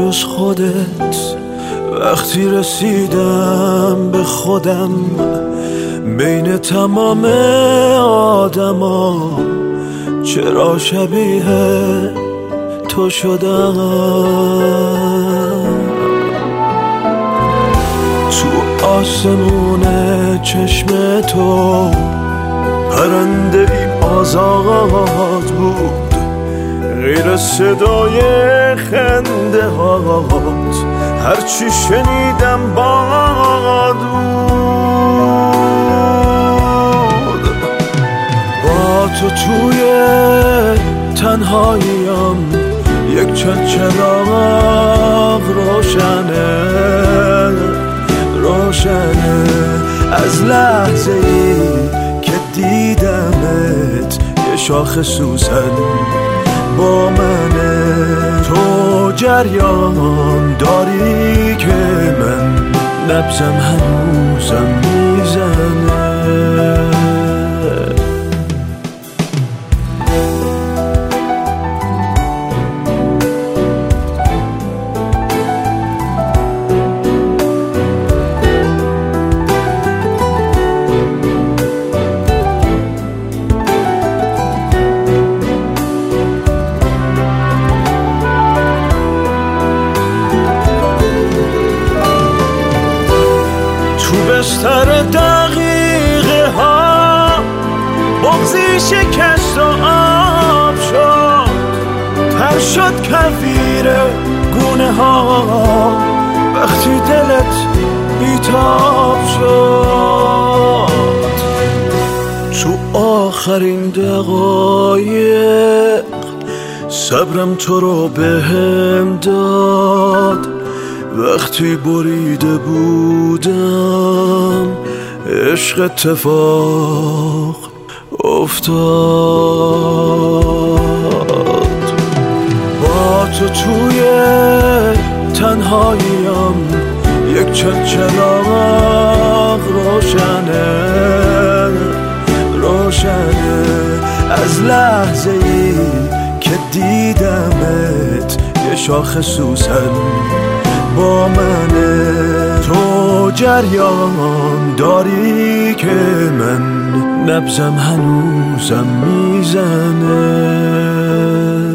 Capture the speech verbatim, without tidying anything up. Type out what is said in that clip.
جز خودت. وقتی رسیدم به خودم بین تمام آدما، چرا شبیه تو شدم. تو آسمون چشم تو پرنده ای آزاد بود، غیر صدای خنده هات هرچی شنیدم باد بود. با تو توی تنهاییم یک چراغ روشنه روشنه از لحظه ای که دیدمت یه شاخ سوسن با منه. تو جریان داری که من نبضم هنوزم میزنه. بستر دقیقه ها بغضی شکست و آب شد، تر شد کفیر گونه ها وقتی دلت بیتاب شد. تو آخرین دقایق صبرم تو رو بهم داد، وقتی بریده بودم عشق اتفاق افتاد. با تو توی تنهاییم یک چراغ روشنه روشنه از لحظه ای که دیدمت یه شاخ سوسن با منه. تو جریان داری که من نبضم هنوزم میزنه.